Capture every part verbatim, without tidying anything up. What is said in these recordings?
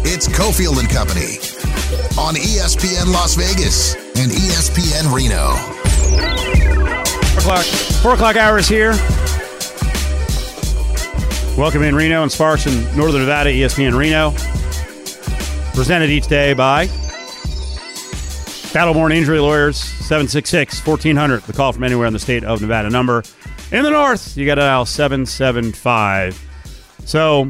It's Cofield and Company on E S P N Las Vegas and E S P N Reno. Four o'clock, four o'clock hours here. Welcome in Reno and Sparks in Northern Nevada, E S P N Reno. Presented each day by Battleborn Injury Lawyers, seven six six, fourteen hundred. The call from anywhere in the state of Nevada number. In the north, you got to dial seven seven five. So,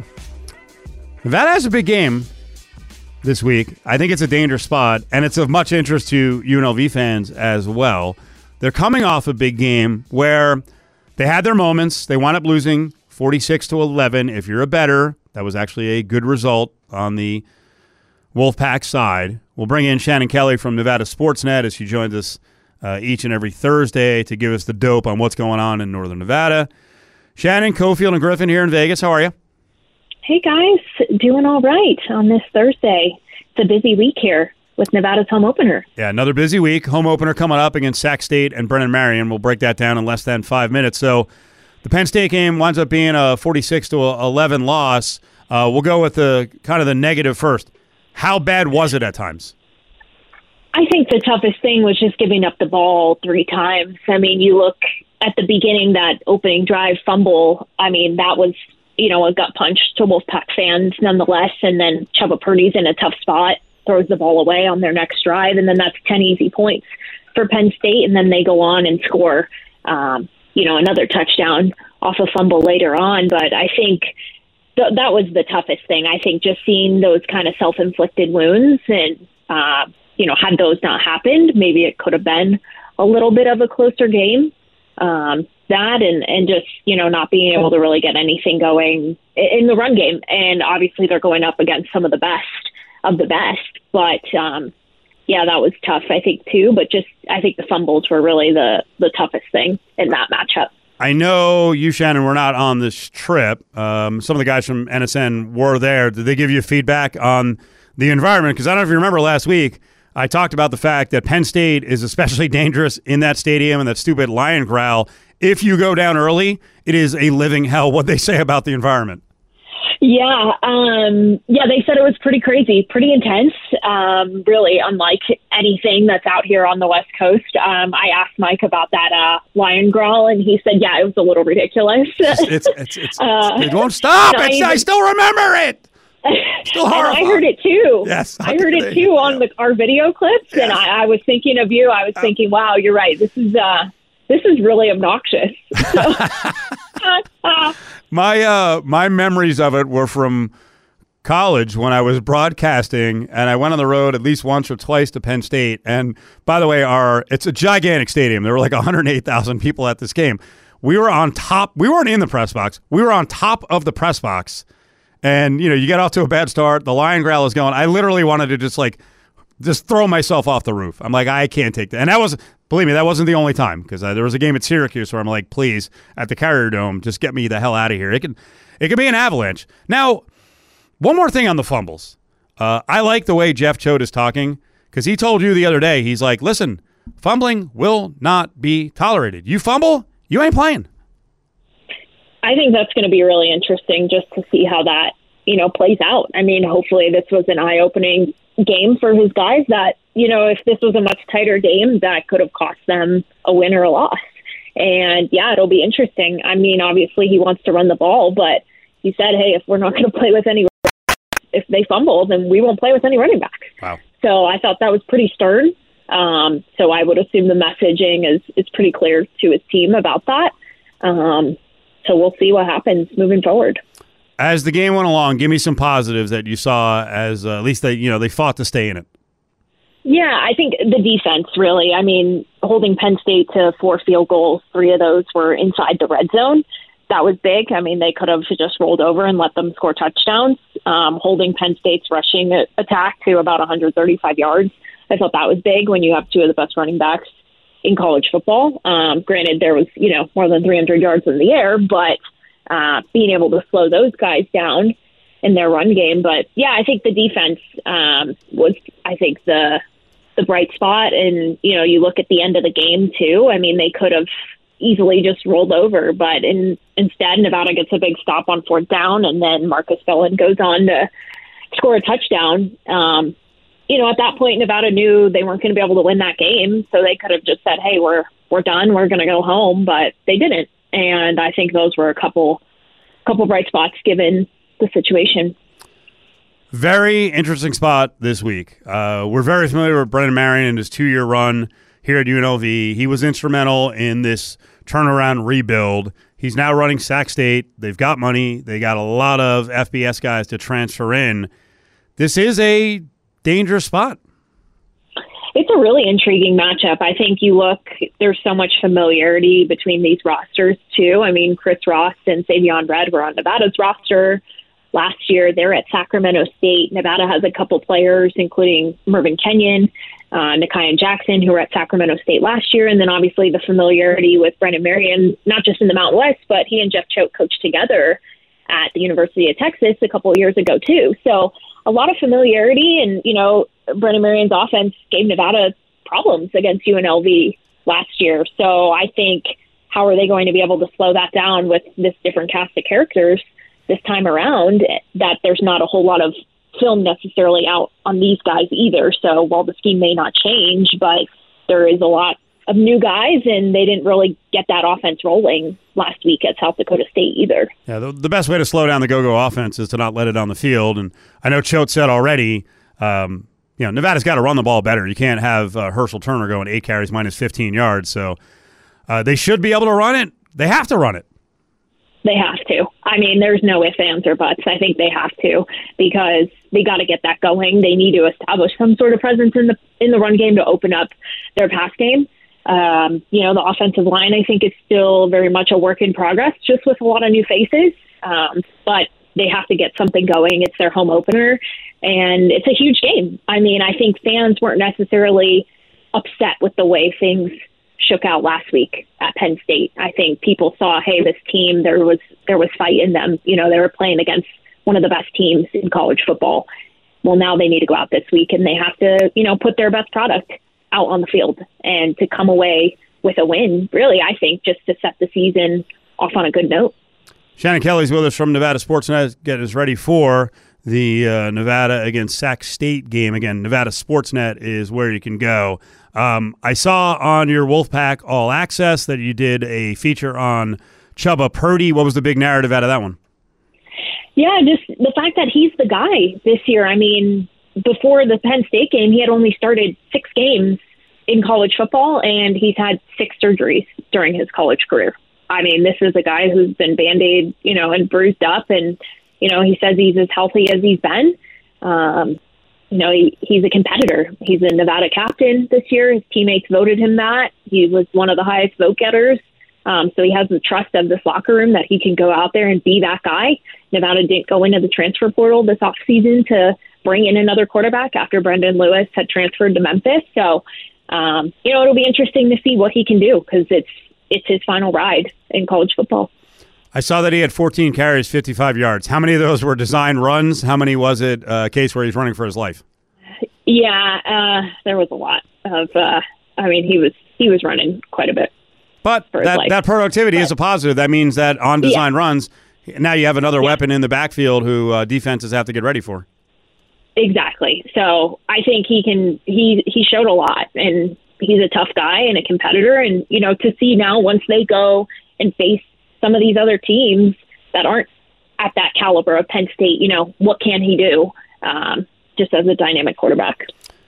Nevada has a big game this week. I think it's a dangerous spot, and it's of much interest to U N L V fans as well. They're coming off a big game where they had their moments. They wound up losing forty-six to eleven. If you're a bettor, that was actually a good result on the Wolfpack side. We'll bring in Shannon Kelly from Nevada Sportsnet as she joins us uh, each and every Thursday to give us the dope on what's going on in Northern Nevada. Shannon, Cofield, and Griffin here in Vegas. How are you? Hey, guys. Doing all right on this Thursday. It's a busy week here with Nevada's home opener. Yeah, another busy week. Home opener coming up against Sac State and Brennan Marion. We'll break that down in less than five minutes. So the Penn State game winds up being a forty-six to eleven loss. Uh, we'll go with the kind of the negative first. How bad was it at times? I think the toughest thing was just giving up the ball three times. I mean, you look at the beginning, that opening drive fumble. I mean, that was, you know, a gut punch to Wolfpack fans nonetheless. And then Chubba Purdy's in a tough spot, throws the ball away on their next drive, and then that's ten easy points for Penn State. And then they go on and score, um, you know, another touchdown off a fumble later on. But I think th- that was the toughest thing. I think just seeing those kind of self-inflicted wounds and, uh, you know, had those not happened, maybe it could have been a little bit of a closer game. Um, that and, and just, you know, not being able to really get anything going in the run game. And obviously they're going up against some of the best of the best. But, um, yeah, that was tough, I think, too. But just I think the fumbles were really the, the toughest thing in that matchup. I know you, Shannon, were not on this trip. Um, some of the guys from N S N were there. Did they give you feedback on the environment? Because I don't know if you remember last week, I talked about the fact that Penn State is especially dangerous in that stadium and that stupid lion growl. If you go down early, it is a living hell, what they say about the environment. Yeah, um, yeah, they said it was pretty crazy, pretty intense, um, really unlike anything that's out here on the West Coast. Um, I asked Mike about that uh, lion growl, and he said, yeah, it was a little ridiculous. It's, it's, it's, it's, uh, it won't stop. It's, even, I still remember it. Still horrifying. I heard it too. Yes, I heard it too on the, our video clips, yes. And I, I was thinking of you. I was thinking, wow, you're right. This is uh, this is really obnoxious. So, my uh, my memories of it were from college when I was broadcasting, and I went on the road at least once or twice to Penn State. And by the way, our it's a gigantic stadium. There were like one hundred eight thousand people at this game. We were on top. We weren't in the press box. We were on top of the press box. And, you know, you get off to a bad start. The lion growl is going. I literally wanted to just, like, just throw myself off the roof. I'm like, I can't take that. And that was, believe me, that wasn't the only time. Because uh, there was a game at Syracuse where I'm like, please, at the Carrier Dome, just get me the hell out of here. It could, it could be an avalanche. Now, one more thing on the fumbles. Uh, I like the way Jeff Choate is talking. Because he told you the other day, he's like, listen, fumbling will not be tolerated. You fumble, you ain't playing. I think that's going to be really interesting just to see how that, you know, plays out. I mean, hopefully this was an eye-opening game for his guys that, you know, if this was a much tighter game, that could have cost them a win or a loss. And, yeah, it'll be interesting. I mean, obviously he wants to run the ball, but he said, hey, if we're not going to play with any if they fumble, then we won't play with any running backs. Wow. So I thought that was pretty stern. Um, so I would assume the messaging is, is pretty clear to his team about that. Um So we'll see what happens moving forward. As the game went along, give me some positives that you saw as uh, at least they, you know, they fought to stay in it. Yeah, I think the defense really, I mean, holding Penn State to four field goals, three of those were inside the red zone. That was big. I mean, they could have just rolled over and let them score touchdowns. Um, holding Penn State's rushing attack to about one hundred thirty-five yards. I thought that was big when you have two of the best running backs in college football. Um, granted, there was, you know, more than three hundred yards in the air, but uh, being able to slow those guys down in their run game. But, yeah, I think the defense um, was, I think, the the bright spot. And, you know, you look at the end of the game, too. I mean, they could have easily just rolled over, but in, instead, Nevada gets a big stop on fourth down, and then Marcus Bellin goes on to score a touchdown. Um, you know, at that point, Nevada knew they weren't going to be able to win that game, so they could have just said, hey, we're we're done, we're going to go home, but they didn't. And I think those were a couple couple bright spots given the situation. Very interesting spot this week. Uh, we're very familiar with Brennan Marion and his two-year run here at U N L V. He was instrumental in this turnaround rebuild. He's now running Sac State. They've got money. They got a lot of F B S guys to transfer in. This is a dangerous spot. It's a really intriguing matchup. I think you look, there's so much familiarity between these rosters, too. I mean, Chris Ross and Savion Red were on Nevada's roster last year. They're at Sacramento State. Nevada has a couple players, including Mervyn Kenyon, uh, Nikian Jackson, who were at Sacramento State last year. And then obviously the familiarity with Brennan Marion, not just in the Mountain West, but he and Jeff Choate coached together at the University of Texas a couple of years ago, too. So a lot of familiarity, and, you know, Brennan Marion's offense gave Nevada problems against U N L V last year. So I think, how are they going to be able to slow that down with this different cast of characters this time around, that there's not a whole lot of film necessarily out on these guys either. So while the scheme may not change, but there is a lot of new guys, and they didn't really get that offense rolling last week at South Dakota State either. Yeah, the, the best way to slow down the go-go offense is to not let it on the field. And I know Choate said already, um, you know, Nevada's got to run the ball better. You can't have uh, Herschel Turner going eight carries minus fifteen yards. So uh, they should be able to run it. They have to run it. They have to. I mean, there's no ifs, ands, or buts. I think they have to, because they got to get that going. They need to establish some sort of presence in the in the run game to open up their pass game. Um, you know, the offensive line, I think, is still very much a work in progress, just with a lot of new faces. Um, but they have to get something going. It's their home opener, and it's a huge game. I mean, I think fans weren't necessarily upset with the way things shook out last week at Penn State. I think people saw, hey, this team, there was there was fight in them. You know, they were playing against one of the best teams in college football. Well, now they need to go out this week, and they have to, you know, put their best product out on the field, and to come away with a win, really, I think, just to set the season off on a good note. Shannon Kelly's with us from Nevada Sportsnet. Get us ready for the uh, Nevada against Sac State game. Again, Nevada Sportsnet is where you can go. Um, I saw on your Wolfpack All Access that you did a feature on Chubba Purdy. What was the big narrative out of that one? Yeah, just the fact that he's the guy this year. I mean, before the Penn State game, he had only started six games in college football, and he's had six surgeries during his college career. I mean, this is a guy who's been Band-Aid, you know, and bruised up, and, you know, he says he's as healthy as he's been. Um, you know, he, he's a competitor. He's a Nevada captain this year. His teammates voted him that. He was one of the highest vote getters. Um, so he has the trust of this locker room that he can go out there and be that guy. Nevada didn't go into the transfer portal this offseason to bring in another quarterback after Brendan Lewis had transferred to Memphis. So, um, you know, it'll be interesting to see what he can do, because it's it's his final ride in college football. I saw that he had fourteen carries, fifty-five yards. How many of those were design runs? How many was it uh, a case where he's running for his life? Yeah, uh, there was a lot of. Uh, I mean, he was he was running quite a bit. But that, that productivity but, is a positive. That means that on design yeah. runs, now you have another yeah. weapon in the backfield who uh, defenses have to get ready for. Exactly. So I think he can. He he showed a lot, and he's a tough guy and a competitor. And you know, to see now once they go and face some of these other teams that aren't at that caliber of Penn State, you know, what can he do? Um, just as a dynamic quarterback.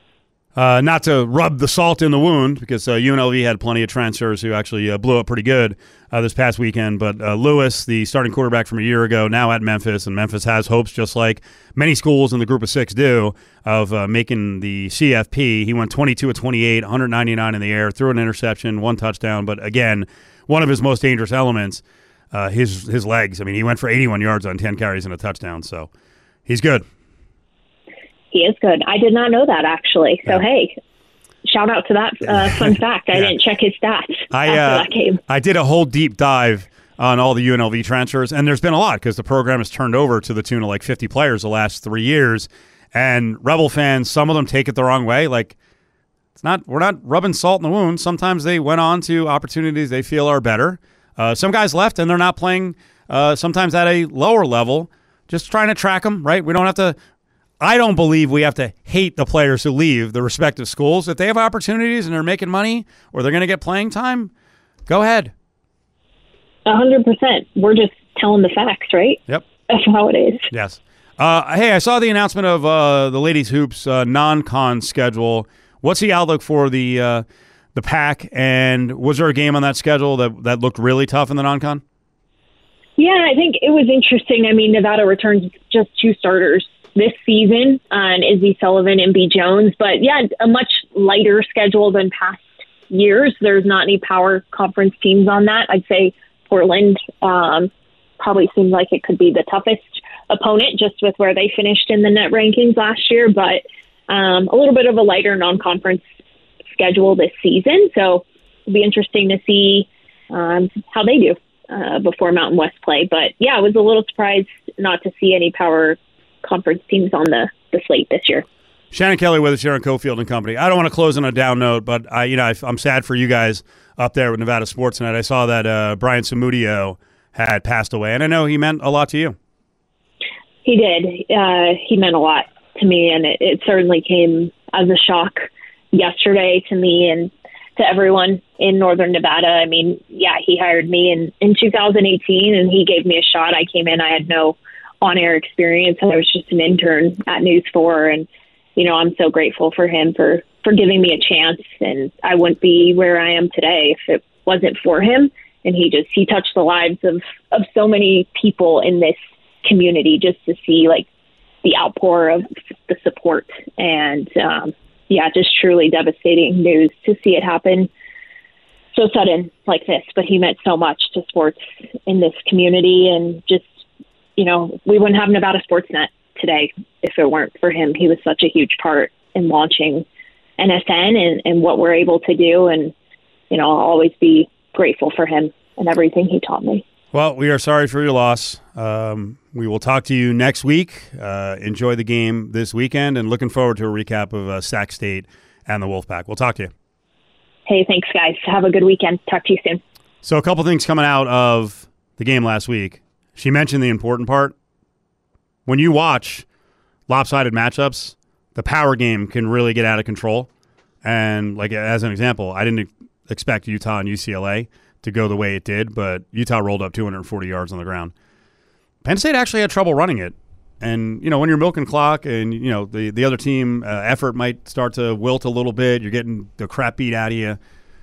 Uh, not to rub the salt in the wound, because uh, U N L V had plenty of transfers who actually uh, blew up pretty good uh, this past weekend. But uh, Lewis, the starting quarterback from a year ago, now at Memphis, and Memphis has hopes, just like many schools in the group of six do, of uh, making the C F P. He went twenty-two of twenty-eight, one ninety-nine in the air, threw an interception, one touchdown. But again, one of his most dangerous elements, uh, his his legs. I mean, he went for eighty-one yards on ten carries and a touchdown. So he's good. He is good. I did not know that, actually. So, yeah. hey, shout out to that uh, fun fact. I yeah. didn't check his stats I, after uh, that game. I did a whole deep dive on all the U N L V transfers, and there's been a lot because the program has turned over to the tune of like fifty players the last three years. And Rebel fans, some of them take it the wrong way. Like, it's not we're not rubbing salt in the wound. Sometimes they went on to opportunities they feel are better. Uh, some guys left, and they're not playing uh, sometimes at a lower level. Just trying to track them, right? We don't have to. I don't believe we have to hate the players who leave the respective schools. If they have opportunities and they're making money or they're going to get playing time, go ahead. A hundred percent. We're just telling the facts, right? Yep. That's how it is. Yes. Uh, hey, I saw the announcement of uh, the ladies hoops uh, non-con schedule. What's the outlook for the uh, the pack? And was there a game on that schedule that that looked really tough in the non-con? Yeah, I think it was interesting. I mean, Nevada returns just two starters this season, on uh, Izzy Sullivan and B. Jones. But yeah, a much lighter schedule than past years. There's not any power conference teams on that. I'd say Portland um, probably seemed like it could be the toughest opponent just with where they finished in the net rankings last year. But um, a little bit of a lighter non-conference schedule this season. So it'll be interesting to see um, how they do uh, before Mountain West play. But yeah, I was a little surprised not to see any power conference teams on the, the slate this year. Shannon Kelly with us here on Cofield and Company. I don't want to close on a down note, but I, you know, I, I'm sad for you guys up there with Nevada Sports Tonight. I saw that uh, Brian Samudio had passed away, and I know he meant a lot to you. He did. Uh, he meant a lot to me, and it, it certainly came as a shock yesterday to me and to everyone in Northern Nevada. I mean, yeah, he hired me in, in two thousand eighteen, and he gave me a shot. I came in, I had no on-air experience. I was just an intern at News four, and you know, I'm so grateful for him for, for giving me a chance, and I wouldn't be where I am today if it wasn't for him. And he just, he touched the lives of, of so many people in this community just to see like the outpour of the support. And um, yeah, just truly devastating news to see it happen so sudden like this, but he meant so much to sports in this community. And just, you know, we wouldn't have Nevada Sportsnet today if it weren't for him. He was such a huge part in launching N S N and, and what we're able to do. And, you know, I'll always be grateful for him and everything he taught me. Well, we are sorry for your loss. Um, we will talk to you next week. Uh, enjoy the game this weekend, and looking forward to a recap of uh, Sac State and the Wolfpack. We'll talk to you. Hey, thanks, guys. Have a good weekend. Talk to you soon. So a couple things coming out of the game last week. She mentioned the important part. When you watch lopsided matchups, the power game can really get out of control. And like as an example, I didn't expect Utah and U C L A to go the way it did, but Utah rolled up two hundred forty yards on the ground. Penn State actually had trouble running it. And, you know, when you're milking clock and, you know, the, the other team uh, effort might start to wilt a little bit, you're getting the crap beat out of you.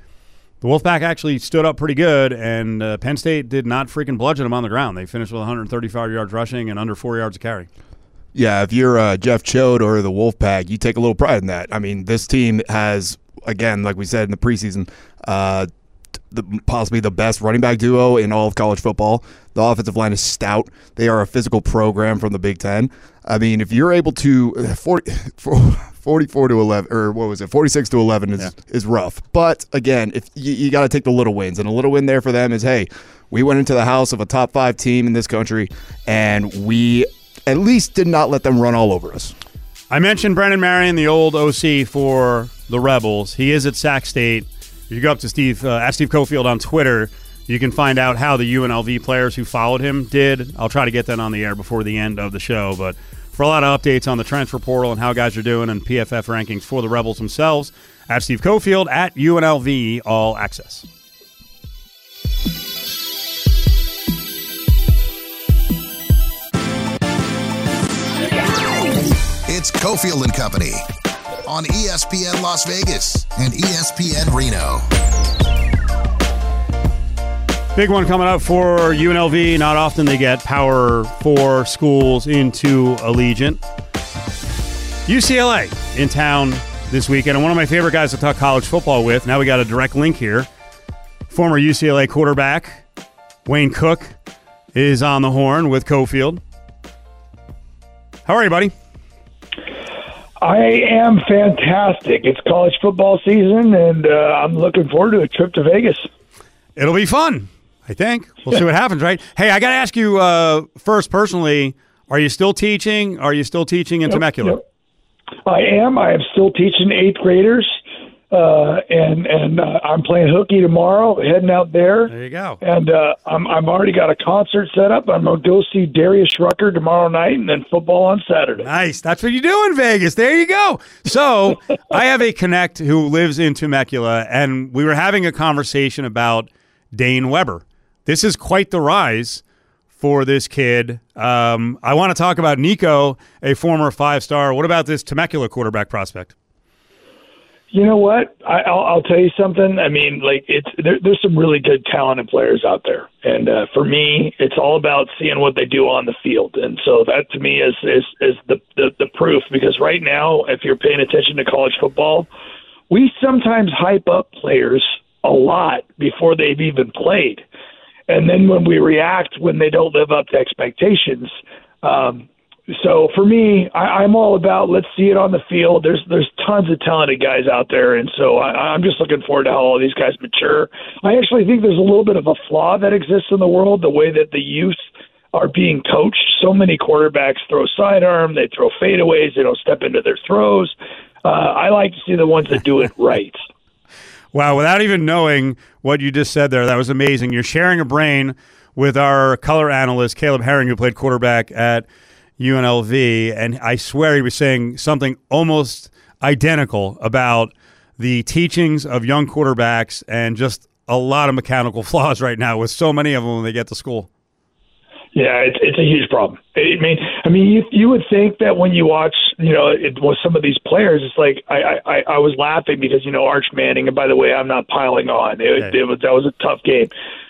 The Wolfpack actually stood up pretty good, and uh, Penn State did not freaking bludgeon them on the ground. They finished with one hundred thirty-five yards rushing and under four yards of carry. Yeah, if you're uh, Jeff Choate or the Wolfpack, you take a little pride in that. I mean, this team has, again, like we said in the preseason, uh, the, possibly the best running back duo in all of college football. The offensive line is stout. They are a physical program from the Big Ten. I mean, if you're able to forty, forty-four to eleven, or what was it, forty-six to eleven is yeah. is rough. But again, if you, you got to take the little wins, and a little win there for them is, hey, we went into the house of a top five team in this country, and we at least did not let them run all over us. I mentioned Brendan Marion, the old O C for the Rebels. He is at Sac State. If you go up to Steve, uh, ask Steve Cofield on Twitter, you can find out how the U N L V players who followed him did. I'll try to get that on the air before the end of the show. But for a lot of updates on the transfer portal and how guys are doing and P F F rankings for the Rebels themselves, at Steve Cofield at U N L V All Access. It's Cofield and Company on E S P N Las Vegas and E S P N Reno. Big one coming up for U N L V. Not often they get Power Four schools into Allegiant. U C L A in town this weekend, and one of my favorite guys to talk college football with. Now we got a direct link here. Former U C L A quarterback Wayne Cook is on the horn with Cofield. How are you, buddy? I am fantastic. It's college football season, and uh, I'm looking forward to a trip to Vegas. It'll be fun, I think. We'll see what happens, right? Hey, I got to ask you uh, first personally, are you still teaching? Are you still teaching in yep, Temecula? Yep. I am. I am still teaching eighth graders Uh, and and uh, I'm playing hooky tomorrow, heading out there. There you go. And uh, I'm I'm already got a concert set up. I'm gonna go see Darius Rucker tomorrow night, and then football on Saturday. Nice. That's what you do in Vegas. There you go. So I have a connect who lives in Temecula, and we were having a conversation about Dane Weber. This is quite the rise for this kid. Um, I want to talk about Nico, a former five-star. What about this Temecula quarterback prospect? You know what? I, I'll, I'll tell you something. I mean, like it's there, there's some really good talented players out there, and uh, for me, it's all about seeing what they do on the field. And so that to me is is is the, the the proof. Because right now, if you're paying attention to college football, we sometimes hype up players a lot before they've even played, and then when we react when they don't live up to expectations. Um, So for me, I, I'm all about let's see it on the field. There's there's tons of talented guys out there, and so I, I'm just looking forward to how all these guys mature. I actually think there's a little bit of a flaw that exists in the world, the way that the youth are being coached. So many quarterbacks throw sidearm, they throw fadeaways, they don't step into their throws. Uh, I like to see the ones that do it right. Wow, without even knowing what you just said there, that was amazing. You're sharing a brain with our color analyst, Caleb Herring, who played quarterback at U N L V, and I swear he was saying something almost identical about the teachings of young quarterbacks and just a lot of mechanical flaws right now with so many of them when they get to school. Yeah, it's it's a huge problem. I mean, I mean, you you would think that when you watch, you know, it was some of these players. It's like I I, I was laughing because you know Arch Manning, and by the way, I'm not piling on. It, okay. it was that was a tough game.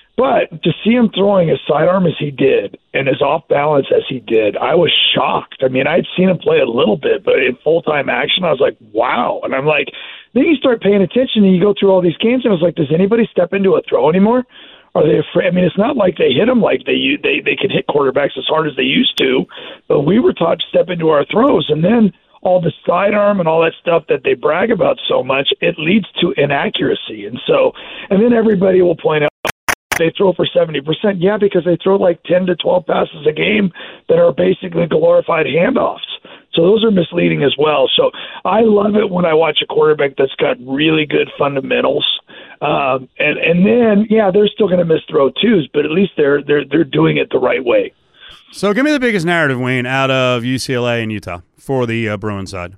But to see him throwing his sidearm as he did and as off balance as he did, I was shocked. I mean, I'd seen him play a little bit, but in full time action, I was like, wow. And I'm like, then you start paying attention and you go through all these games, and I was like, does anybody step into a throw anymore? Are they afraid? I mean, it's not like they hit them like they they they could hit quarterbacks as hard as they used to, but we were taught to step into our throws, and then all the sidearm and all that stuff that they brag about so much, it leads to inaccuracy. And so, and then everybody will point out, they throw for seventy percent. Yeah, because they throw like ten to twelve passes a game that are basically glorified handoffs. So those are misleading as well. So I love it when I watch a quarterback that's got really good fundamentals. Um, and, and then, yeah, they're still going to miss throw twos, but at least they're, they're, they're doing it the right way. So give me the biggest narrative, Wayne, out of U C L A and Utah for the uh, Bruins side.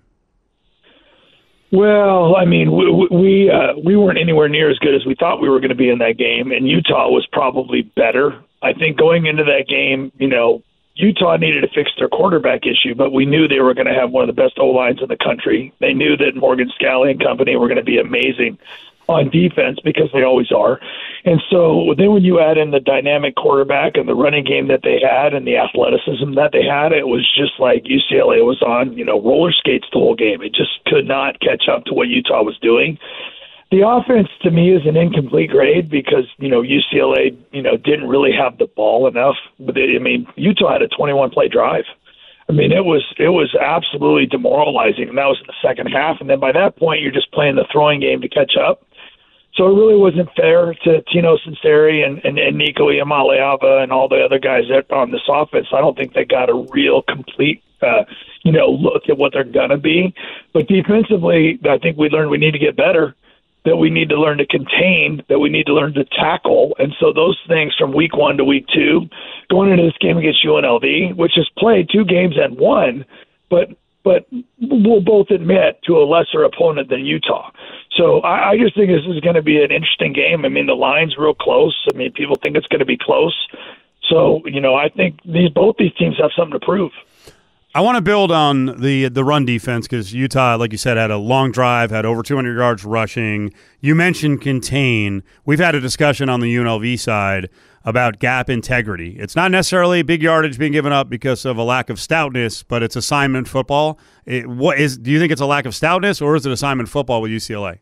Well, I mean, we we, uh, we weren't anywhere near as good as we thought we were going to be in that game, and Utah was probably better. I think going into that game, you know, Utah needed to fix their quarterback issue, but we knew they were going to have one of the best O-lines in the country. They knew that Morgan Scalley and company were going to be amazing on defense because they always are. And so then when you add in the dynamic quarterback and the running game that they had and the athleticism that they had, it was just like U C L A was on, you know, roller skates the whole game. It just could not catch up to what Utah was doing. The offense to me is an incomplete grade because, you know, U C L A, you know, didn't really have the ball enough. But they, I mean, Utah had a twenty-one play drive. I mean, it was it was absolutely demoralizing, and that was in the second half. And then by that point, you're just playing the throwing game to catch up. So it really wasn't fair to Tino Sinceri and, and, and Nico Iamaleava and all the other guys that on this offense. I don't think they got a real complete, uh, you know, look at what they're going to be. But defensively, I think we learned we need to get better, that we need to learn to contain, that we need to learn to tackle. And so those things from week one to week two, going into this game against U N L V, which has played two games and won, but but we'll both admit to a lesser opponent than Utah. So I, I just think this is going to be an interesting game. I mean, the line's real close. I mean, people think it's going to be close. So, you know, I think these both these teams have something to prove. I want to build on the the run defense because Utah, like you said, had a long drive, had over two hundred yards rushing. You mentioned contain. We've had a discussion on the U N L V side about gap integrity. It's not necessarily big yardage being given up because of a lack of stoutness, but it's assignment football. It, what is? Do you think it's a lack of stoutness, or is it assignment football with U C L A?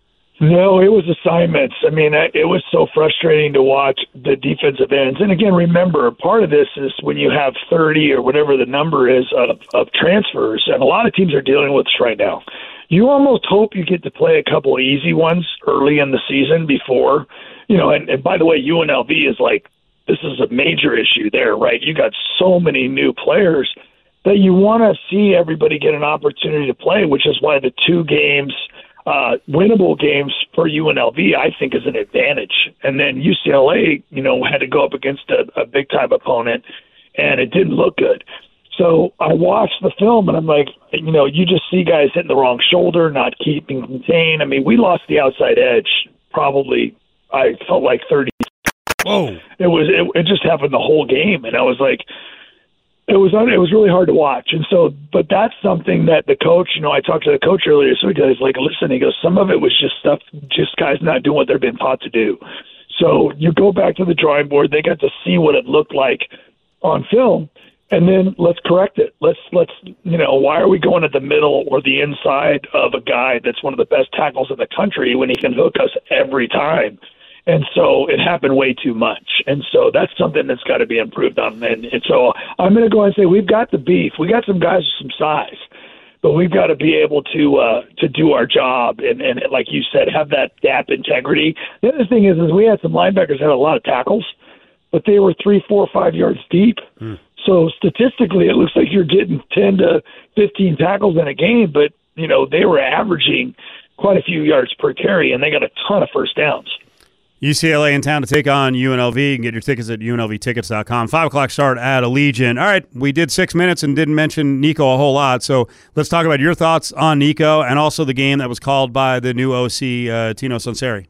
No, it was assignments. I mean, it was so frustrating to watch the defensive ends. And again, remember, part of this is when you have thirty or whatever the number is of, of transfers, and a lot of teams are dealing with this right now. You almost hope you get to play a couple of easy ones early in the season before, you know, and, and by the way, U N L V is like, this is a major issue there, right? You got so many new players that you want to see everybody get an opportunity to play, which is why the two games uh, winnable games for U N L V, I think, is an advantage. And then U C L A, you know, had to go up against a, a big-time opponent, and it didn't look good. So I watched the film, and I'm like, you know, you just see guys hitting the wrong shoulder, not keeping contained. I mean, we lost the outside edge probably, I felt like thirty. Whoa. It was it, it just happened the whole game, and I was like, it was it was really hard to watch. And so, but that's something that the coach, you know, I talked to the coach earlier, so he goes like, listen, he goes, some of it was just stuff, just guys not doing what they've been taught to do. So you go back to the drawing board, they got to see what it looked like on film, and then let's correct it. Let's let's you know, why are we going at the middle or the inside of a guy that's one of the best tackles in the country when he can hook us every time? And so it happened way too much. And so that's something that's got to be improved on. And, and so I'm going to go and say we've got the beef. We got some guys with some size, but we've got to be able to uh, to do our job and, and, like you said, have that gap integrity. The other thing is, is we had some linebackers that had a lot of tackles, but they were three, four, five yards deep. Hmm. So statistically, it looks like you're getting ten to fifteen tackles in a game, but, you know, they were averaging quite a few yards per carry, and they got a ton of first downs. U C L A in town to take on U N L V. You can get your tickets at U N L V tickets dot com. Five o'clock start at Allegiant. All right, we did six minutes and didn't mention Nico a whole lot, so let's talk about your thoughts on Nico and also the game that was called by the new O C, uh, Tino Sunseri.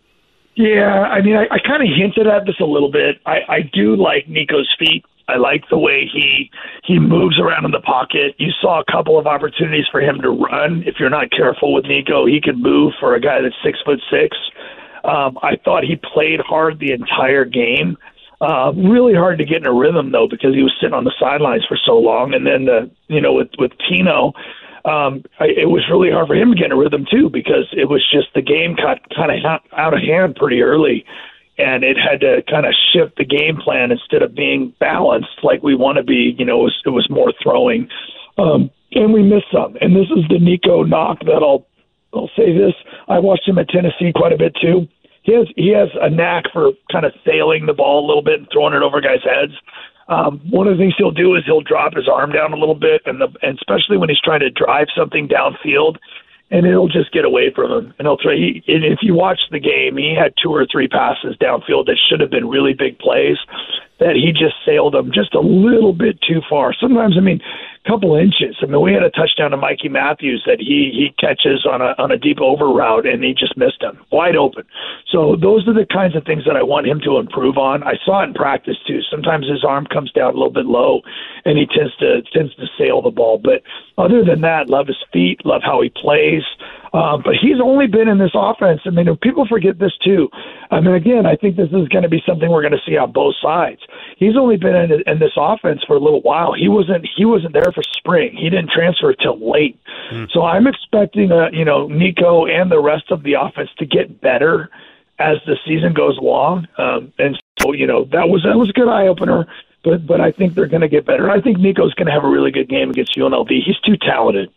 Yeah, I mean, I, I kind of hinted at this a little bit. I, I do like Nico's feet. I like the way he he moves around in the pocket. You saw a couple of opportunities for him to run. If you're not careful with Nico, he can move for a guy that's six foot six. Um, I thought he played hard the entire game. Uh, really hard to get in a rhythm, though, because he was sitting on the sidelines for so long. And then, the, you know, with, with Tino, um, I, it was really hard for him to get in a rhythm, too, because it was just the game got kind of ha- out of hand pretty early. And it had to kind of shift the game plan instead of being balanced like we want to be. You know, it was, it was more throwing. Um, and we missed some. And this is the Nico knock that I'll, I'll say this. I watched him at Tennessee quite a bit, too. He has he has a knack for kind of sailing the ball a little bit and throwing it over guys' heads. Um, one of the things he'll do is he'll drop his arm down a little bit, and, the, and especially when he's trying to drive something downfield, and it'll just get away from him. And he'll throw. He, and if you watch the game, he had two or three passes downfield that should have been really big plays that he just sailed them just a little bit too far. Sometimes, I mean, a couple inches. I mean, we had a touchdown to Mikey Matthews that he he catches on a on a deep over route, and he just missed him wide open. So those are the kinds of things that I want him to improve on. I saw it in practice too. Sometimes his arm comes down a little bit low, and he tends to tends to sail the ball. But other than that, love his feet, love how he plays. Uh, but he's only been in this offense. I mean, people forget this too. I mean, again, I think this is going to be something we're going to see on both sides. He's only been in, in this offense for a little while. He wasn't he wasn't there for spring. He didn't transfer till late. Mm. So I'm expecting, uh, you know, Nico and the rest of the offense to get better as the season goes along. Um, and so, you know, that was that was a good eye opener. But but I think they're going to get better. I think Nico's going to have a really good game against U N L V. He's too talented.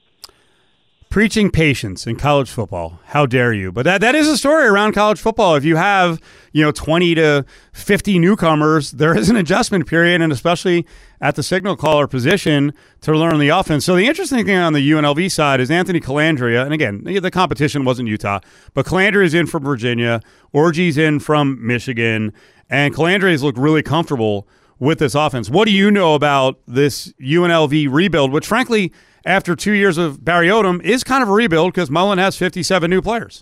Preaching patience in college football. How dare you? But that that is a story around college football. If you have, you know, twenty to fifty newcomers, there is an adjustment period, and especially at the signal caller position to learn the offense. So the interesting thing on the U N L V side is Anthony Calandria, and again, the competition wasn't Utah, but Calandria is in from Virginia, Orgy's in from Michigan, and Calandria's looked really comfortable with this offense. What do you know about this U N L V rebuild, which frankly, after two years of Barry Odom, is kind of a rebuild because Mullen has fifty-seven new players.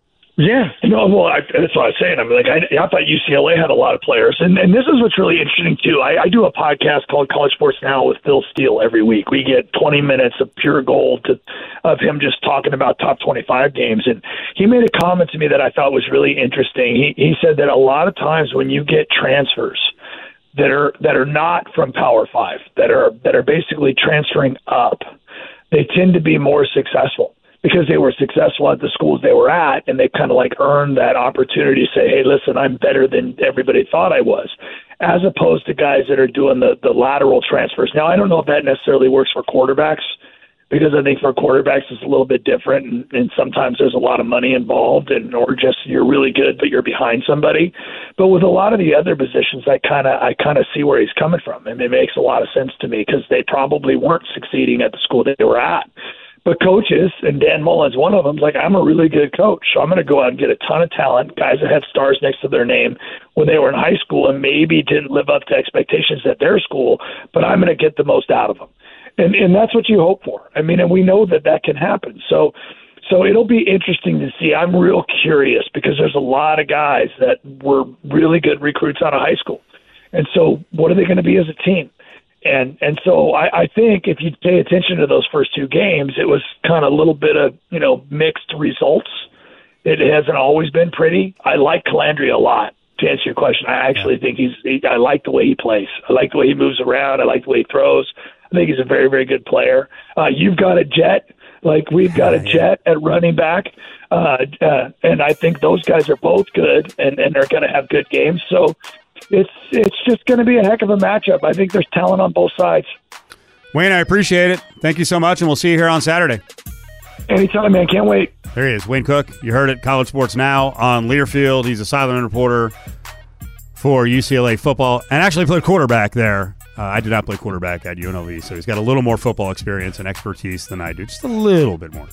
Yeah, no, well, I, that's what I was saying. I mean, like, I, I thought U C L A had a lot of players, and, and this is what's really interesting too. I, I do a podcast called College Sports Now with Phil Steele every week. We get twenty minutes of pure gold to, of him just talking about top twenty-five games, and he made a comment to me that I thought was really interesting. He he said that a lot of times when you get transfers that are that are not from Power Five, that are that are basically transferring up, they tend to be more successful because they were successful at the schools they were at, and they kind of like earned that opportunity to say, hey, listen, I'm better than everybody thought I was, as opposed to guys that are doing the, the lateral transfers. Now, I don't know if that necessarily works for quarterbacks, because I think for quarterbacks it's a little bit different, and, and sometimes there's a lot of money involved, and or just you're really good but you're behind somebody. But with a lot of the other positions, I kind of I kind of see where he's coming from, and it makes a lot of sense to me because they probably weren't succeeding at the school that they were at. But coaches, and Dan Mullen's one of them, is like, I'm a really good coach, so I'm going to go out and get a ton of talent, guys that had stars next to their name when they were in high school and maybe didn't live up to expectations at their school, but I'm going to get the most out of them. And and that's what you hope for. I mean, and we know that that can happen. So so it'll be interesting to see. I'm real curious because there's a lot of guys that were really good recruits out of high school. And so what are they going to be as a team? And and so I, I think if you pay attention to those first two games, it was kind of a little bit of, you know, mixed results. It hasn't always been pretty. I like Calandria a lot. To answer your question, I actually think he's he, I like the way he plays. I like the way he moves around. I like the way he throws. I think he's a very, very good player. Uh, you've got a jet, like we've got a jet at running back. Uh, uh, and I think those guys are both good, and, and they're going to have good games. So it's it's just going to be a heck of a matchup. I think there's talent on both sides. Wayne, I appreciate it. Thank you so much, and we'll see you here on Saturday. Anytime, man. Can't wait. There he is, Wayne Cook. You heard it, College Sports Now on Learfield. He's a sideline reporter for U C L A football and actually played quarterback there. Uh, I did not play quarterback at U N L V, so he's got a little more football experience and expertise than I do. Just a little bit more.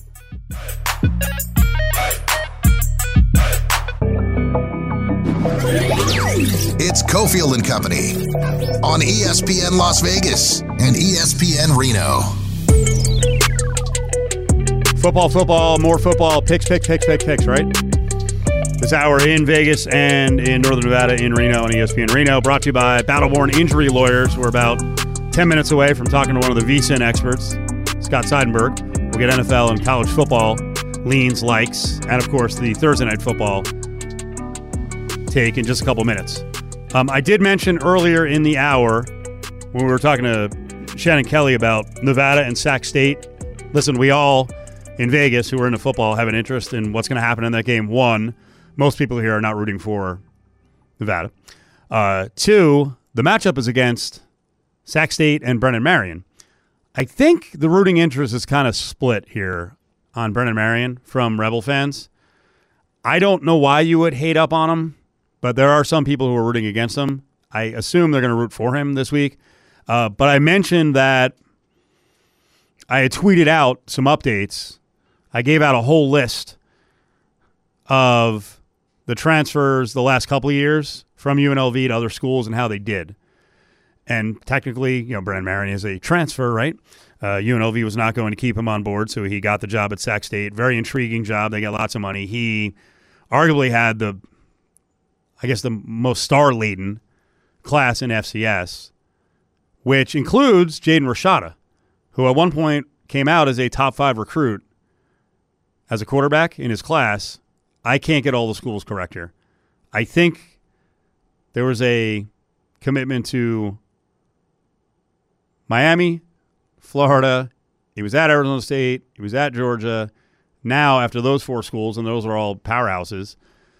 It's Cofield and Company on E S P N Las Vegas and E S P N Reno. Football, football, more football, picks, picks, picks, picks, picks, right? This hour in Vegas and in Northern Nevada, in Reno, and E S P N Reno, brought to you by Battleborn Injury Lawyers. We're about ten minutes away from talking to one of the V S I N experts, Scott Seidenberg. We'll get N F L and college football leans, likes, and, of course, the Thursday Night Football take in just a couple minutes. Um, I did mention earlier in the hour when we were talking to Shannon Kelly about Nevada and Sac State. Listen, we all in Vegas who are into football have an interest in what's going to happen in that game. One, most people here are not rooting for Nevada. Uh, two, the matchup is against Sac State and Brennan Marion. I think the rooting interest is kind of split here on Brennan Marion from Rebel fans. I don't know why you would hate up on him, but there are some people who are rooting against him. I assume they're going to root for him this week. Uh, but I mentioned that I had tweeted out some updates. I gave out a whole list of the transfers the last couple of years from U N L V to other schools and how they did. And technically, you know, Brennan Marion is a transfer, right? Uh, U N L V was not going to keep him on board, so he got the job at Sac State. Very intriguing job. They got lots of money. He arguably had the, I guess, the most star-laden class in F C S, which includes Jaden Rashada, who at one point came out as a top five recruit as a quarterback in his class. I can't get all the schools correct here. I think there was a commitment to Miami, Florida. He was at Arizona State. He was at Georgia. Now, after those four schools, and those are all powerhouses,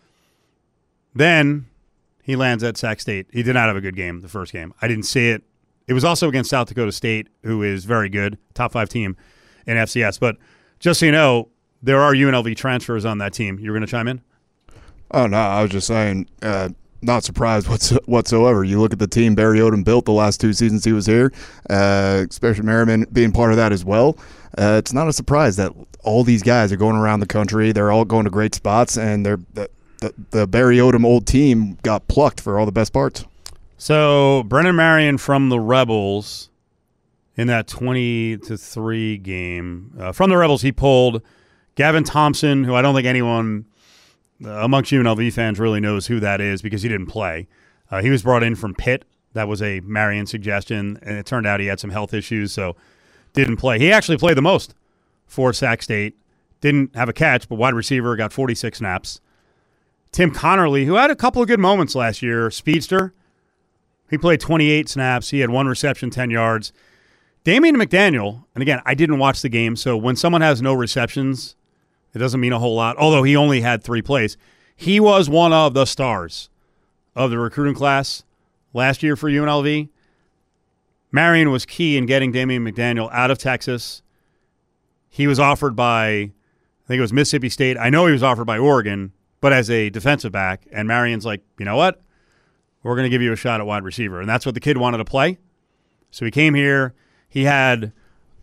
then he lands at Sac State. He did not have a good game the first game. I didn't see it. It was also against South Dakota State, who is very good, top five team in F C S. But just so you know, there are U N L V transfers on that team. You were going to chime in? Oh, no, I was just saying, uh, not surprised whatsoever. You look at the team Barry Odom built the last two seasons he was here, uh, especially Merriman being part of that as well. Uh, it's not a surprise that all these guys are going around the country. They're all going to great spots, and they're the, the, the Barry Odom old team got plucked for all the best parts. So Brennan Marion from the Rebels in that twenty to three game. Uh, from the Rebels, he pulled Gavin Thompson, who I don't think anyone uh, amongst U N L V fans really knows who that is because he didn't play. Uh, he was brought in from Pitt. That was a Marion suggestion, and it turned out he had some health issues, so didn't play. He actually played the most for Sac State. Didn't have a catch, but wide receiver, got forty-six snaps. Tim Connerly, who had a couple of good moments last year, speedster. He played twenty-eight snaps. He had one reception, ten yards. Damian McDaniel, and again, I didn't watch the game, so when someone has no receptions, it doesn't mean a whole lot, although he only had three plays. He was one of the stars of the recruiting class last year for U N L V. Marion was key in getting Damian McDaniel out of Texas. He was offered by, I think it was Mississippi State. I know he was offered by Oregon, but as a defensive back, and Marion's like, you know what? We're going to give you a shot at wide receiver. And that's what the kid wanted to play. So he came here. He had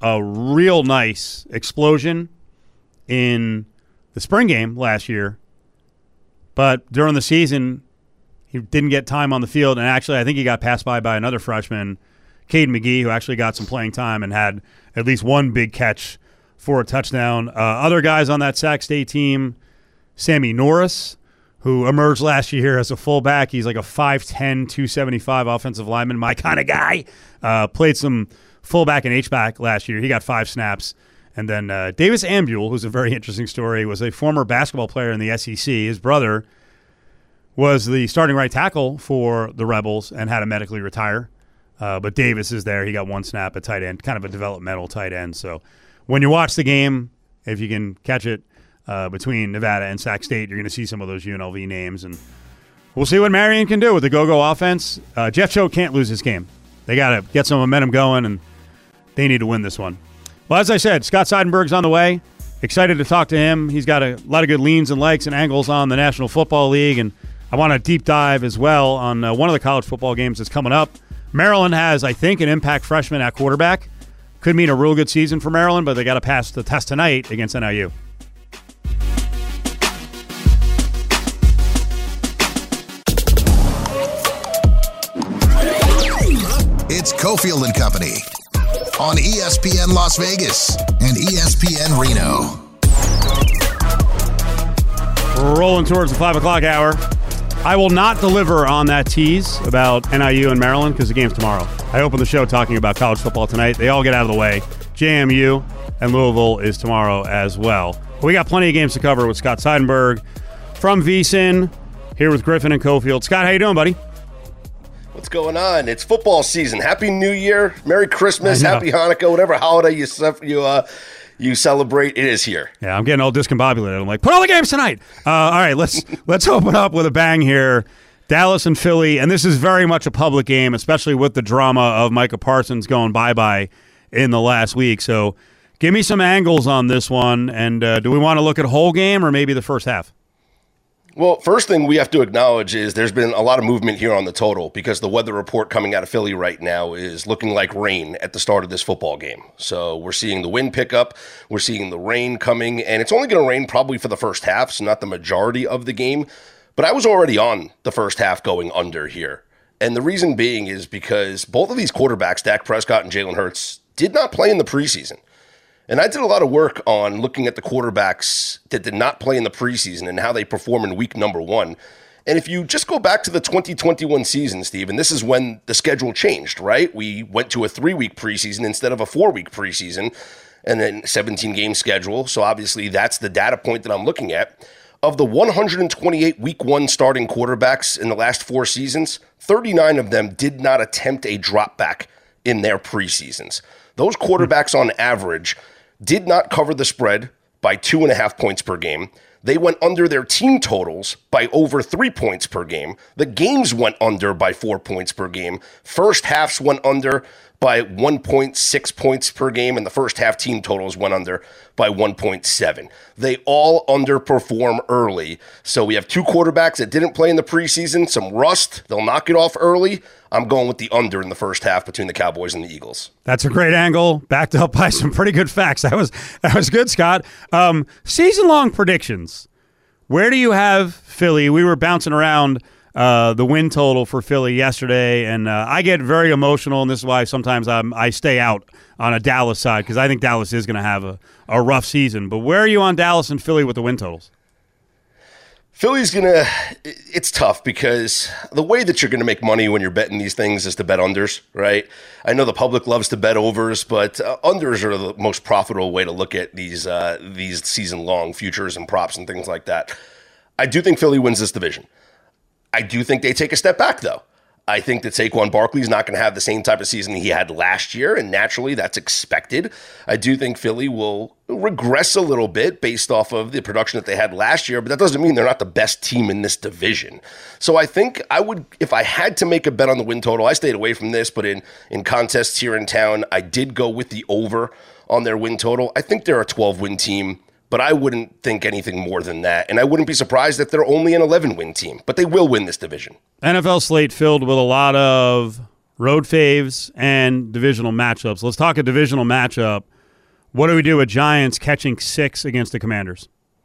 a real nice explosion in the spring game last year, but during the season, he didn't get time on the field, and actually I think he got passed by by another freshman, Caden McGee, who actually got some playing time and had at least one big catch for a touchdown. Uh, other guys on that Sac State team, Sammy Norris, who emerged last year as a fullback. He's like a five ten, two seventy-five offensive lineman, my kind of guy. Uh, played some fullback and H-back last year. He got five snaps. And then uh, Davis Ambule, who's a very interesting story, was a former basketball player in the S E C. His brother was the starting right tackle for the Rebels and had to medically retire. Uh, but Davis is there. He got one snap at tight end, kind of a developmental tight end. So when you watch the game, if you can catch it uh, between Nevada and Sac State, you're going to see some of those U N L V names. And we'll see what Marion can do with the go-go offense. Uh, Jeff Choate can't lose this game. They got to get some momentum going, and they need to win this one. Well, as I said, Scott Seidenberg's on the way. Excited to talk to him. He's got a lot of good leans and likes and angles on the National Football League, and I want to deep dive as well on uh, one of the college football games that's coming up. Maryland has, I think, an impact freshman at quarterback. Could mean a real good season for Maryland, but they got to pass the test tonight against N I U. It's Cofield and Company on E S P N Las Vegas and E S P N Reno. We're rolling towards the five o'clock hour. I will not deliver on that tease about N I U and Maryland because the game's tomorrow. I opened the show talking about college football tonight. They all get out of the way. J M U and Louisville is tomorrow as well. But we got plenty of games to cover with Scott Seidenberg from VSiN, here with Griffin and Cofield. Scott, how you doing, buddy? What's going on? It's football season. Happy New Year, Merry Christmas, Happy Hanukkah, whatever holiday you you uh, you celebrate. It is here. Yeah, I'm getting all discombobulated. I'm like, put all the games tonight. Uh, all right, let's let's open up with a bang here. Dallas and Philly, and this is very much a public game, especially with the drama of Micah Parsons going bye-bye in the last week. So give me some angles on this one, and uh, do we want to look at whole game or maybe the first half? Well, first thing we have to acknowledge is there's been a lot of movement here on the total because the weather report coming out of Philly right now is looking like rain at the start of this football game. So we're seeing the wind pick up, we're seeing the rain coming, and it's only going to rain probably for the first half, so not the majority of the game. But I was already on the first half going under here. And the reason being is because both of these quarterbacks, Dak Prescott and Jalen Hurts, did not play in the preseason. And I did a lot of work on looking at the quarterbacks that did not play in the preseason and how they perform in week number one. And if you just go back to the twenty twenty-one season, Steve, and this is when the schedule changed, right? We went to a three-week preseason instead of a four-week preseason and then seventeen-game schedule. So obviously that's the data point that I'm looking at. Of the one hundred twenty-eight week one starting quarterbacks in the last four seasons, thirty-nine of them did not attempt a drop back in their preseasons. Those quarterbacks on average did not cover the spread by two and a half points per game. They went under their team totals by over three points per game. The games went under by four points per game. First halves went under by one point six points per game, and the first half team totals went under by one point seven. They all underperform early. So we have two quarterbacks that didn't play in the preseason, some rust. They'll knock it off early. I'm going with the under in the first half between the Cowboys and the Eagles. That's a great angle, backed up by some pretty good facts. That was that was good, Scott. Um, season-long predictions. Where do you have Philly? We were bouncing around uh, the win total for Philly yesterday, and uh, I get very emotional, and this is why sometimes I'm, I stay out on a Dallas side because I think Dallas is going to have a, a rough season. But where are you on Dallas and Philly with the win totals? Philly's going to – it's tough because the way that you're going to make money when you're betting these things is to bet unders, right? I know the public loves to bet overs, but uh, unders are the most profitable way to look at these uh, these season-long futures and props and things like that. I do think Philly wins this division. I do think they take a step back, though. I think that Saquon Barkley is not going to have the same type of season he had last year, and naturally that's expected. I do think Philly will regress a little bit based off of the production that they had last year, but that doesn't mean they're not the best team in this division. So I think I would, if I had to make a bet on the win total, I stayed away from this, but in, in contests here in town, I did go with the over on their win total. I think they're a twelve-win team, but I wouldn't think anything more than that. And I wouldn't be surprised if they're only an eleven-win team, but they will win this division. N F L slate filled with a lot of road faves and divisional matchups. Let's talk a divisional matchup. What do we do with Giants catching six against the Commanders?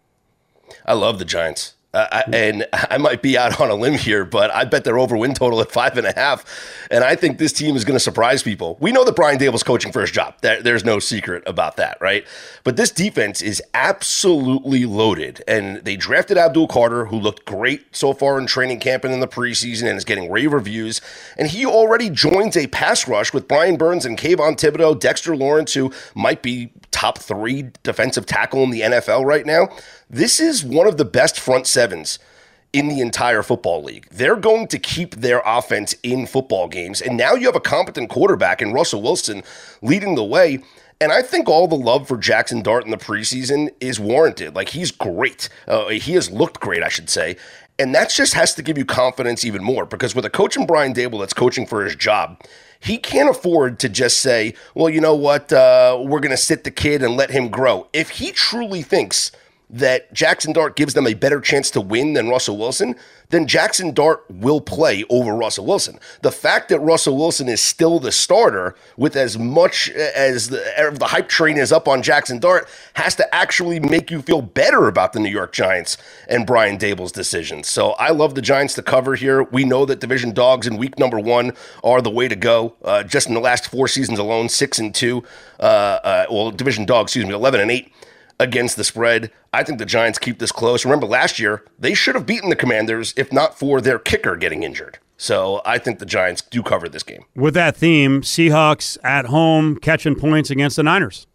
I love the Giants. Uh, I, and I might be out on a limb here, but I bet their over win total at five and a half. And I think this team is going to surprise people. We know that Brian Daboll's coaching for his job. There, there's no secret about that, right? But this defense is absolutely loaded. And they drafted Abdul Carter, who looked great so far in training camp and in the preseason and is getting rave reviews. And he already joins a pass rush with Brian Burns and Kayvon Thibodeau, Dexter Lawrence, who might be top three defensive tackle in the N F L right now. This is one of the best front sevens in the entire football league. They're going to keep their offense in football games. And now you have a competent quarterback in Russell Wilson leading the way. And I think all the love for Jackson Dart in the preseason is warranted. Like, he's great. Uh, he has looked great, I should say. And that just has to give you confidence even more, because with a coach in Brian Daboll that's coaching for his job, he can't afford to just say, well, you know what, uh, we're going to sit the kid and let him grow. If he truly thinks that Jackson Dart gives them a better chance to win than Russell Wilson, then Jackson Dart will play over Russell Wilson. The fact that Russell Wilson is still the starter, with as much as the, the hype train is up on Jackson Dart, has to actually make you feel better about the New York Giants and Brian Daboll's decisions. So I love the Giants to cover here. We know that division dogs in week number one are the way to go. Uh, just in the last four seasons alone, six and two, uh, uh, well, division dogs, excuse me, eleven and eight. Against the spread. I think the Giants keep this close. Remember, last year, they should have beaten the Commanders if not for their kicker getting injured. So I think the Giants do cover this game. With that theme, Seahawks at home catching points against the Niners.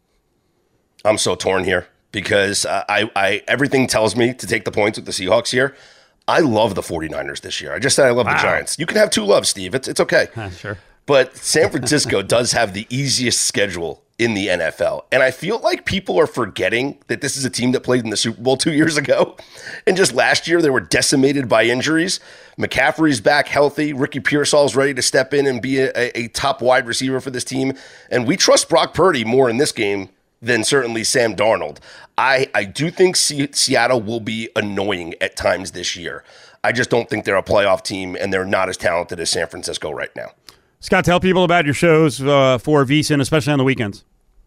I'm so torn here because uh, I, I everything tells me to take the points with the Seahawks here. I love the 49ers this year. I just said I love wow. the Giants. You can have two loves, Steve. It's, it's okay. Uh, sure. But San Francisco does have the easiest schedule in the N F L. And I feel like people are forgetting that this is a team that played in the Super Bowl two years ago. And just last year, they were decimated by injuries. McCaffrey's back healthy. Ricky Pearsall's ready to step in and be a, a top wide receiver for this team. And we trust Brock Purdy more in this game than certainly Sam Darnold. I, I do think C- Seattle will be annoying at times this year. I just don't think they're a playoff team, and they're not as talented as San Francisco right now. Scott, tell people about your shows uh, for VSiN, especially on the weekends.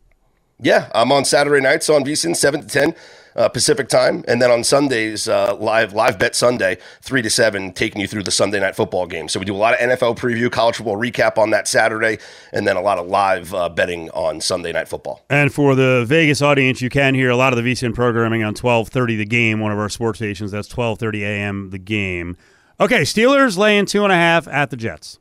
Yeah, I'm on Saturday nights on VSiN, seven to ten uh, Pacific time. And then on Sundays, uh, live live bet Sunday, three to seven, taking you through the Sunday night football game. So we do a lot of N F L preview, college football recap on that Saturday, and then a lot of live uh, betting on Sunday night football. And for the Vegas audience, you can hear a lot of the VSiN programming on twelve thirty The Game, one of our sports stations. That's twelve thirty a.m. The Game. Okay, Steelers laying two and a half at the Jets.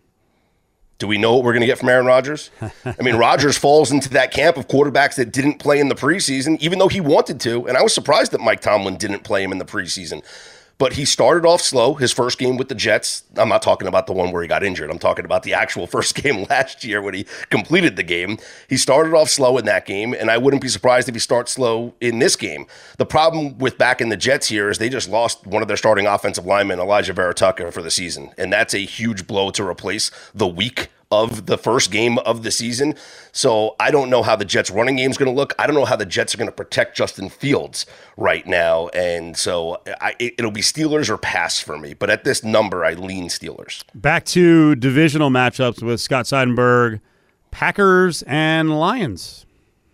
Do we know what we're going to get from Aaron Rodgers? I mean, Rodgers falls into that camp of quarterbacks that didn't play in the preseason, even though he wanted to. And I was surprised that Mike Tomlin didn't play him in the preseason. But he started off slow, his first game with the Jets. I'm not talking about the one where he got injured. I'm talking about the actual first game last year when he completed the game. He started off slow in that game, and I wouldn't be surprised if he starts slow in this game. The problem with back in the Jets here is they just lost one of their starting offensive linemen, Elijah Vera Tucker, for the season. And that's a huge blow to replace the week of the first game of the season. So I don't know how the Jets running game is going to look. I don't know how the Jets are going to protect Justin Fields right now. And so I, it, it'll be Steelers or pass for me. But at this number, I lean Steelers. Back to divisional matchups with Scott Seidenberg, Packers and Lions.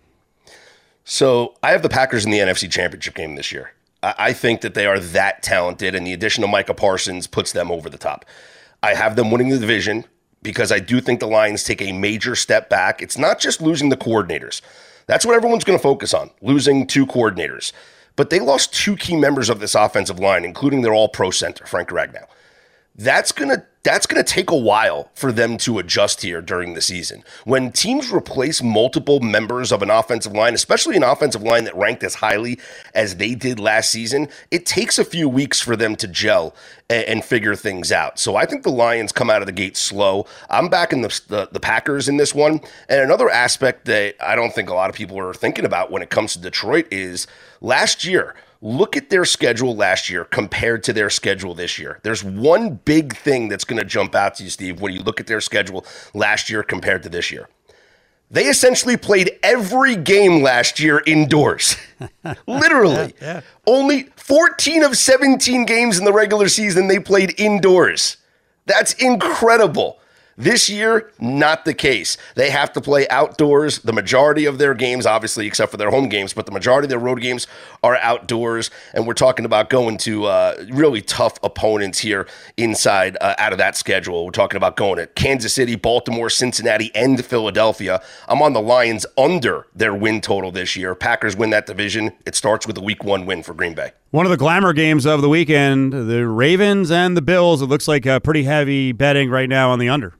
So I have the Packers in the N F C Championship game this year. I, I think that they are that talented, and the addition of Micah Parsons puts them over the top. I have them winning the division, because I do think the Lions take a major step back. It's not just losing the coordinators. That's what everyone's going to focus on, losing two coordinators. But they lost two key members of this offensive line, including their all-pro center, Frank Ragnow. That's going to that's going to take a while for them to adjust here during the season. When teams replace multiple members of an offensive line, especially an offensive line that ranked as highly as they did last season, it takes a few weeks for them to gel and, and figure things out. So I think the Lions come out of the gate slow. I'm backing the, the, the Packers in this one. And another aspect that I don't think a lot of people are thinking about when it comes to Detroit is last year, look at their schedule last year compared to their schedule this year. There's one big thing that's going to jump out to you, Steve, when you look at their schedule last year compared to this year. They essentially played every game last year indoors. Literally. Yeah, yeah. Only fourteen of seventeen games in the regular season they played indoors. That's incredible. This year, not the case. They have to play outdoors. The majority of their games, obviously, except for their home games, but the majority of their road games are outdoors. And we're talking about going to uh, really tough opponents here inside, uh, out of that schedule. We're talking about going to Kansas City, Baltimore, Cincinnati, and Philadelphia. I'm on the Lions under their win total this year. Packers win that division. It starts with a week one win for Green Bay. One of the glamour games of the weekend, the Ravens and the Bills. It looks like a pretty heavy betting right now on the under.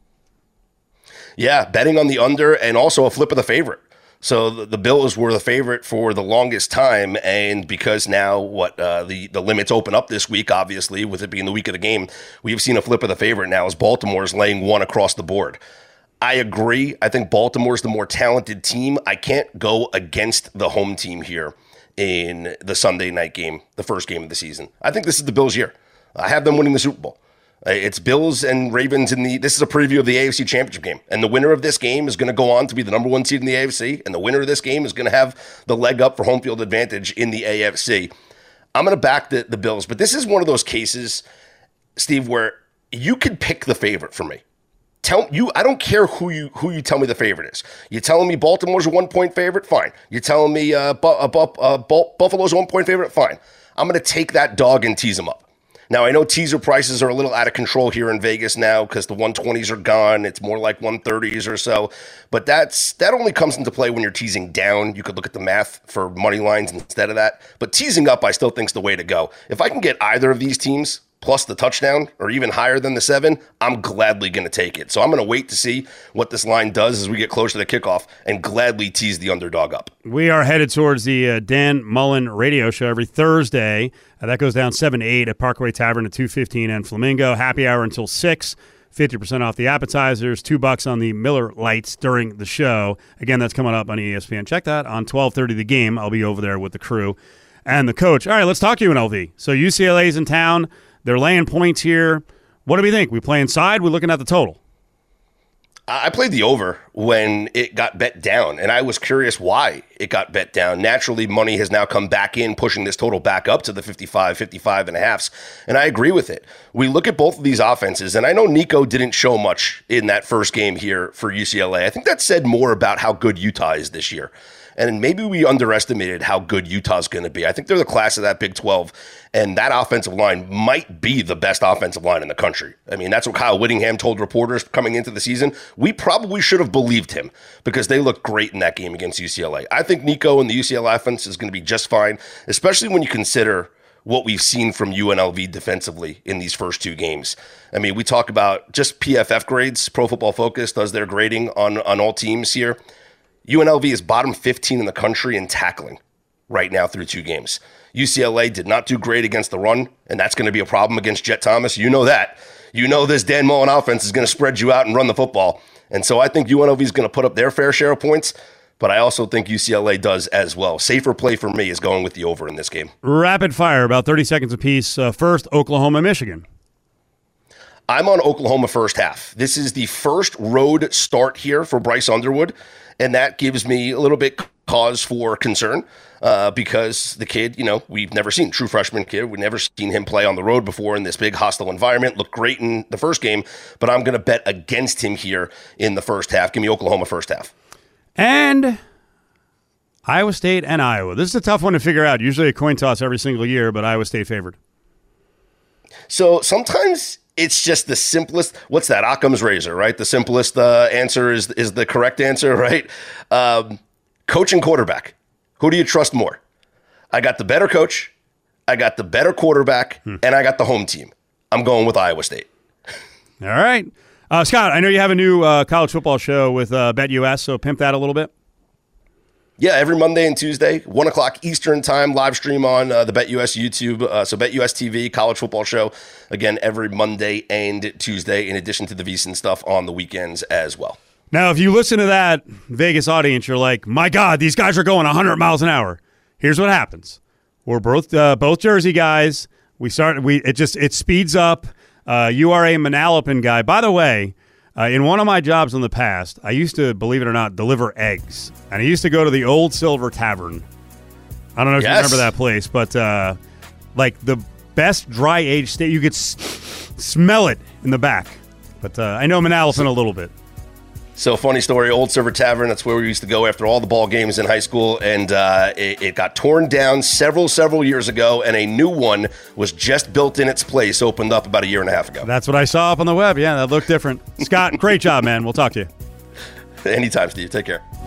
Yeah, betting on the under and also a flip of the favorite. So the, the Bills were the favorite for the longest time, and because now what uh, the, the limits open up this week, obviously, with it being the week of the game, we've seen a flip of the favorite now as Baltimore's laying one across the board. I agree. I think Baltimore's the more talented team. I can't go against the home team here in the Sunday night game, the first game of the season. I think this is the Bills' year. I have them winning the Super Bowl. It's Bills and Ravens in the, this is a preview of the A F C Championship game. And the winner of this game is going to go on to be the number one seed in the A F C. And the winner of this game is going to have the leg up for home field advantage in the A F C. I'm going to back the, the Bills. But this is one of those cases, Steve, where you could pick the favorite for me. Tell you, I don't care who you who you tell me the favorite is. You're telling me Baltimore's a one-point favorite? Fine. You're telling me uh, Bu- uh, Bu- uh, Buffalo's a one-point favorite? Fine. I'm going to take that dog and tease them up. Now, I know teaser prices are a little out of control here in Vegas now because the one twenties are gone. It's more like one thirties or so. But that's that only comes into play when you're teasing down. You could look at the math for money lines instead of that. But teasing up, I still think is the way to go. If I can get either of these teams plus the touchdown or even higher than the seven, I'm gladly going to take it. So I'm going to wait to see what this line does as we get closer to the kickoff and gladly tease the underdog up. We are headed towards the uh, Dan Mullen radio show every Thursday. Uh, that goes down seven to eight at Parkway Tavern at two fifteen and Flamingo. Happy hour until six. fifty percent off the appetizers, two bucks on the Miller Lights during the show. Again, that's coming up on E S P N. Check that on twelve thirty The Game. I'll be over there with the crew and the coach. All right, let's talk U N L V. So U C L A's in town. They're laying points here. What do we think? We play inside? We're looking at the total. I played the over when it got bet down, and I was curious why it got bet down. Naturally, money has now come back in, pushing this total back up to the fifty-five, fifty-five and a halves, and I agree with it. We look at both of these offenses, and I know Nico didn't show much in that first game here for U C L A. I think that said more about how good Utah is this year. And maybe we underestimated how good Utah's going to be. I think they're the class of that Big twelve, and that offensive line might be the best offensive line in the country. I mean, that's what Kyle Whittingham told reporters coming into the season. We probably should have believed him because they looked great in that game against U C L A. I think Nico and the U C L A offense is going to be just fine, especially when you consider what we've seen from U N L V defensively in these first two games. I mean, we talk about just P F F grades. Pro Football Focus does their grading on, on all teams here. U N L V is bottom fifteen in the country in tackling right now through two games. U C L A did not do great against the run, and that's going to be a problem against Jet Thomas. You know that. You know this Dan Mullen offense is going to spread you out and run the football. And so I think U N L V is going to put up their fair share of points, but I also think U C L A does as well. Safer play for me is going with the over in this game. Rapid fire, about thirty seconds apiece. Uh, first, Oklahoma, Michigan. I'm on Oklahoma first half. This is the first road start here for Bryce Underwood, and that gives me a little bit cause for concern uh, because the kid, you know, we've never seen, true freshman kid. We've never seen him play on the road before in this big hostile environment. Looked great in the first game, but I'm going to bet against him here in the first half. Give me Oklahoma first half. And Iowa State and Iowa. This is a tough one to figure out. Usually a coin toss every single year, but Iowa State favored. So sometimes it's just the simplest. What's that? Occam's razor, right? The simplest uh, answer is is the correct answer, right? Um, coach and quarterback. Who do you trust more? I got the better coach, I got the better quarterback, hmm. and I got the home team. I'm going with Iowa State. All right. Uh, Scott, I know you have a new uh, college football show with uh, BetUS, so pimp that a little bit. Yeah, every Monday and Tuesday, one o'clock Eastern time, live stream on uh, the BetUS YouTube. Uh, so BetUS T V, college football show, again, every Monday and Tuesday, in addition to the VSiN stuff on the weekends as well. Now, if you listen to that Vegas audience, you're like, my God, these guys are going one hundred miles an hour. Here's what happens. We're both uh, both Jersey guys. We start, we it just, it speeds up. Uh, you are a Manalapan guy. By the way, Uh, in one of my jobs in the past, I used to, believe it or not, deliver eggs. And I used to go to the Old Silver Tavern. I don't know if yes. you remember that place, but uh, like the best dry aged steak, you could s- smell it in the back. But uh, I know Manalapan a little bit. So, funny story, Old Silver Tavern, that's where we used to go after all the ball games in high school, and uh, it, it got torn down several, several years ago, and a new one was just built in its place, opened up about a year and a half ago. That's what I saw up on the web. Yeah, that looked different. Scott, great job, man. We'll talk to you. Anytime, Steve. Take care.